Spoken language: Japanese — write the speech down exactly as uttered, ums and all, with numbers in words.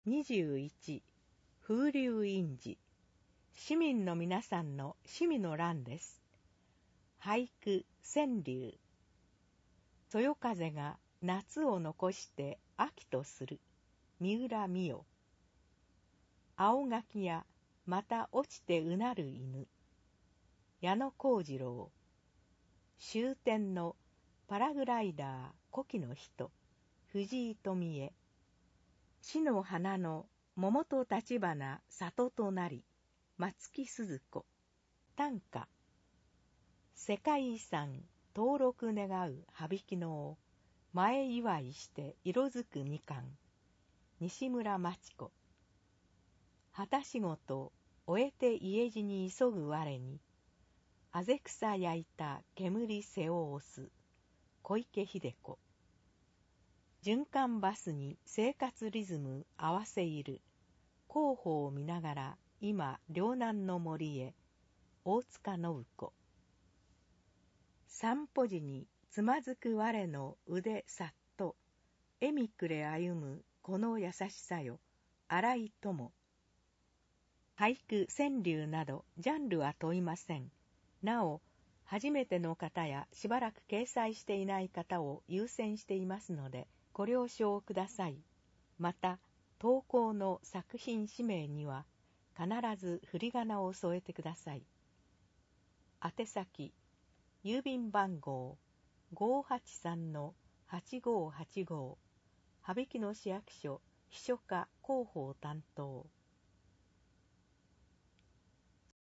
にじゅういち風流印字。市民の皆さんの趣味の欄です。俳句川柳。そよ風が夏を残して秋とする。三浦美代。青柿やまた落ちてうなる犬。矢野幸次郎。終点のパラグライダー古希の人。藤井富恵。死の花の桃と立花里となり。松木鈴子。短歌。世界遺産登録願う羽曳野を前祝いして色づくみかん。西村真知子。旗仕事終えて家路に急ぐ我にあぜ草焼いた煙背を押す。小池秀子。循環バスに生活リズム合わせいる。広報を見ながら今両南の森へ。大塚信子。散歩時につまずく我の腕さっと笑みくれ歩むこの優しさよ。新井友。俳句川柳などジャンルは問いません。なお初めての方やしばらく掲載していない方を優先していますのでご了承ください。また投稿の作品氏名には必ず振り仮名を添えてください。宛先郵便番号 ごーはちさんのはちごーはちご 羽曳野市役所秘書課広報担当。